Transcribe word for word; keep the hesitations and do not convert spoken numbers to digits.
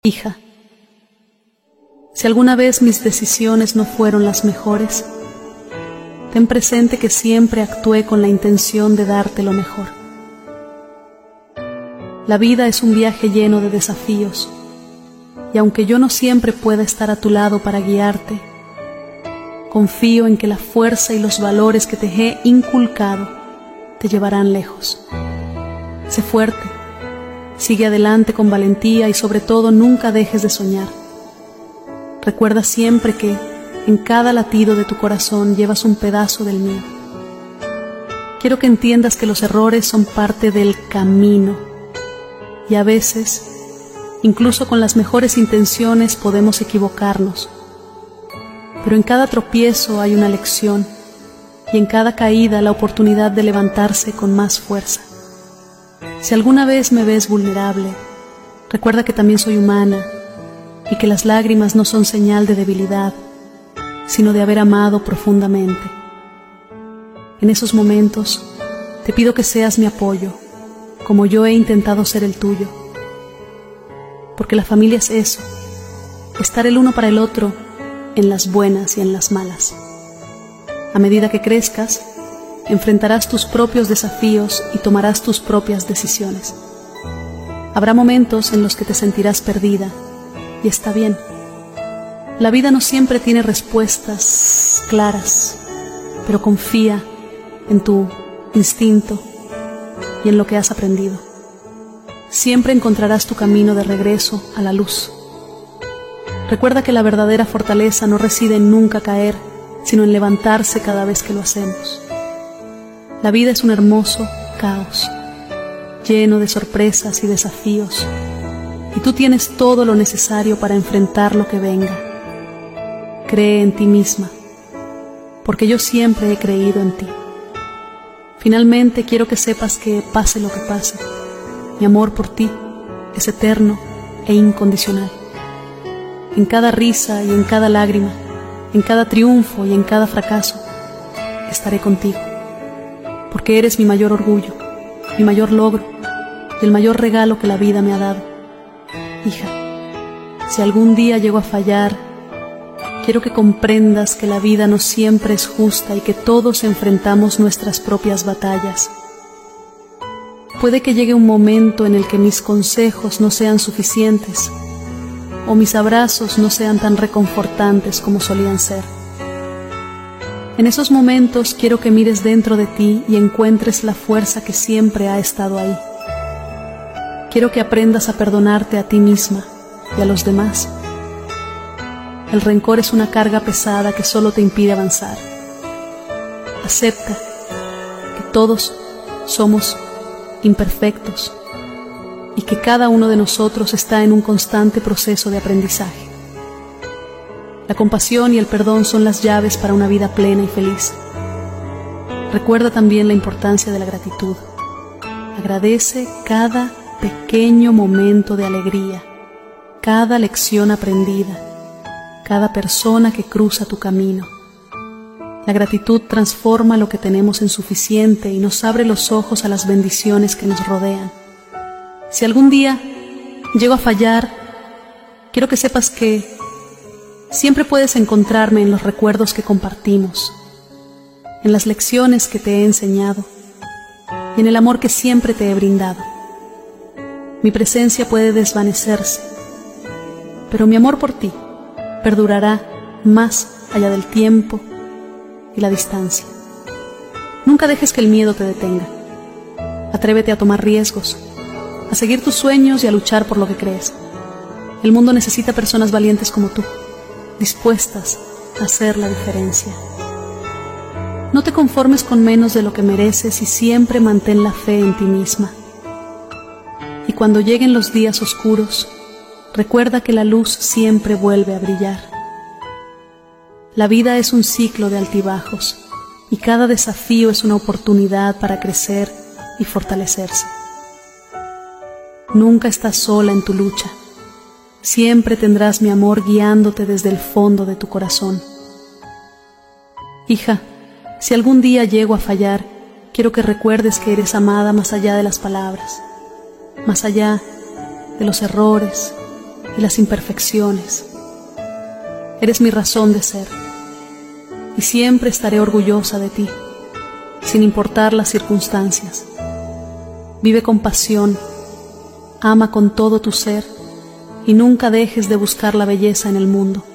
Hija, si alguna vez mis decisiones no fueron las mejores, ten presente que siempre actué con la intención de darte lo mejor. La vida es un viaje lleno de desafíos, y aunque yo no siempre pueda estar a tu lado para guiarte, confío en que la fuerza y los valores que te he inculcado te llevarán lejos. Sé fuerte, sigue adelante con valentía y sobre todo nunca dejes de soñar. Recuerda siempre que en cada latido de tu corazón llevas un pedazo del mío. Quiero que entiendas que los errores son parte del camino y a veces, incluso con las mejores intenciones, podemos equivocarnos. Pero en cada tropiezo hay una lección y en cada caída la oportunidad de levantarse con más fuerza. Si alguna vez me ves vulnerable, recuerda que también soy humana y que las lágrimas no son señal de debilidad, sino de haber amado profundamente. En esos momentos, te pido que seas mi apoyo, como yo he intentado ser el tuyo. Porque la familia es eso, estar el uno para el otro en las buenas y en las malas. A medida que crezcas, enfrentarás tus propios desafíos y tomarás tus propias decisiones. Habrá momentos en los que te sentirás perdida, y está bien. La vida no siempre tiene respuestas claras, pero confía en tu instinto y en lo que has aprendido. Siempre encontrarás tu camino de regreso a la luz. Recuerda que la verdadera fortaleza no reside en nunca caer, sino en levantarse cada vez que lo hacemos. La vida es un hermoso caos, lleno de sorpresas y desafíos, y tú tienes todo lo necesario para enfrentar lo que venga. Cree en ti misma, porque yo siempre he creído en ti. Finalmente quiero que sepas que pase lo que pase, mi amor por ti es eterno e incondicional. En cada risa y en cada lágrima, en cada triunfo y en cada fracaso, estaré contigo. Porque eres mi mayor orgullo, mi mayor logro y el mayor regalo que la vida me ha dado. Hija, si algún día llego a fallar, quiero que comprendas que la vida no siempre es justa y que todos enfrentamos nuestras propias batallas. Puede que llegue un momento en el que mis consejos no sean suficientes o mis abrazos no sean tan reconfortantes como solían ser. En esos momentos quiero que mires dentro de ti y encuentres la fuerza que siempre ha estado ahí. Quiero que aprendas a perdonarte a ti misma y a los demás. El rencor es una carga pesada que solo te impide avanzar. Acepta que todos somos imperfectos y que cada uno de nosotros está en un constante proceso de aprendizaje. La compasión y el perdón son las llaves para una vida plena y feliz. Recuerda también la importancia de la gratitud. Agradece cada pequeño momento de alegría, cada lección aprendida, cada persona que cruza tu camino. La gratitud transforma lo que tenemos en suficiente y nos abre los ojos a las bendiciones que nos rodean. Si algún día llego a fallar, quiero que sepas que siempre puedes encontrarme en los recuerdos que compartimos, en las lecciones que te he enseñado y en el amor que siempre te he brindado. Mi presencia puede desvanecerse, pero mi amor por ti perdurará más allá del tiempo y la distancia. Nunca dejes que el miedo te detenga. Atrévete a tomar riesgos, a seguir tus sueños y a luchar por lo que crees. El mundo necesita personas valientes como tú, dispuestas a hacer la diferencia. No te conformes con menos de lo que mereces y siempre mantén la fe en ti misma. Y cuando lleguen los días oscuros, recuerda que la luz siempre vuelve a brillar. La vida es un ciclo de altibajos y cada desafío es una oportunidad para crecer y fortalecerse. Nunca estás sola en tu lucha. Siempre tendrás mi amor guiándote desde el fondo de tu corazón. Hija, si algún día llego a fallar, quiero que recuerdes que eres amada más allá de las palabras, más allá de los errores y las imperfecciones. Eres mi razón de ser y siempre estaré orgullosa de ti, sin importar las circunstancias. Vive con pasión, ama con todo tu ser y nunca dejes de buscar la belleza en el mundo.